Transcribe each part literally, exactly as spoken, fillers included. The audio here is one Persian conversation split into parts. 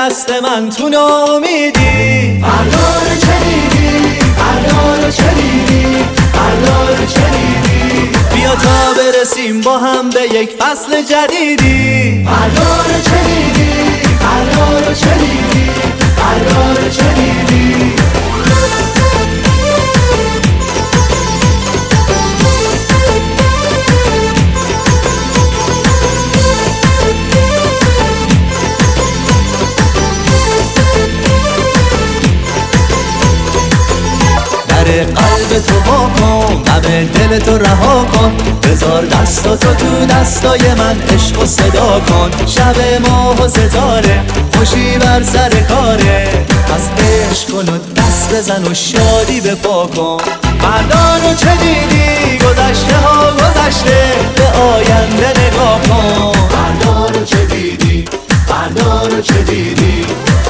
دست من تو ناامیدی. فردا رو چه دیدی؟ فردا رو چه دیدی؟ فردا رو چه دیدی؟ بیا تا برسیم با هم به یک فصل جدیدی. فردا رو چه دیدی؟ فردا رو چه دیدی؟ فردا رو چه دیدی؟ قلب تو وا کن، غم دل تو رها کن، بذار دستاتو تو دستای من، عشق و صدا کن. شب ماه و ستاره، خوشی بر سر کاره، پس عشق کن و دست بزن و شادی بپا کن. فردا رو چه دیدی؟ گذشته ها گذشته، به آینده نگاه کن. فردا رو چه دیدی؟ فردا رو چه دیدی؟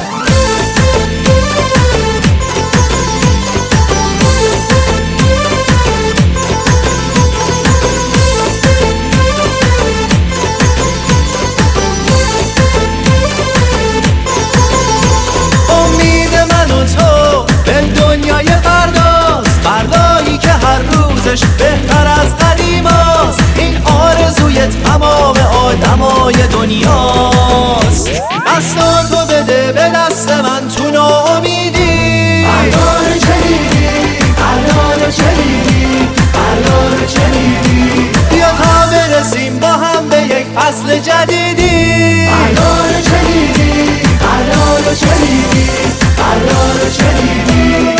بهتر از قدیماست، این آرزوی تمام آدمای دنیاست. دستاتو بده به دست من تو ناامیدی. فردا رو چه دیدی؟ فردا رو چه دیدی؟ فردا رو چه دیدی؟ بیا تا برسیم با هم به یک فصل جدیدی. فردا رو چه دیدی؟ فردا رو چه دیدی؟ فردا رو چه دیدی؟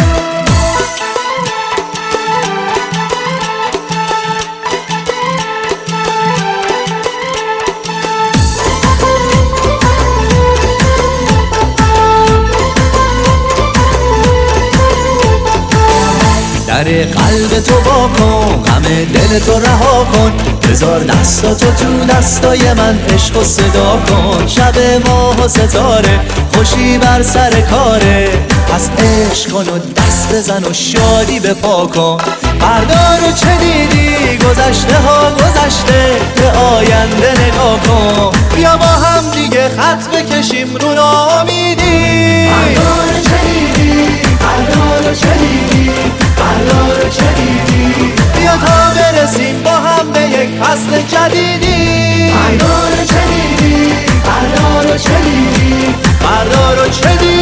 در قلب تو وا کن، غم دل تو رها کن، بذار دستاتو تو دستای من، عشق و صدا کن. شب ماه و ستاره، خوشی بر سر کاره، پس عشق کن و دست بزن و شادی بپا کن. فردا رو چه دیدی؟ گذشته ها گذشته، به آینده نگاه کن. بیا با هم دیگه خط بکشیم رو ناامیدی. فردا رو چه دیدی؟ فردا رو چه دیدی؟ فردا رو چه دیدی؟ بیا تا برسیم با هم به یک فصل جدیدی. فردا رو چه دیدی؟ فردا رو چه دیدی؟ فردا رو چه دیدی؟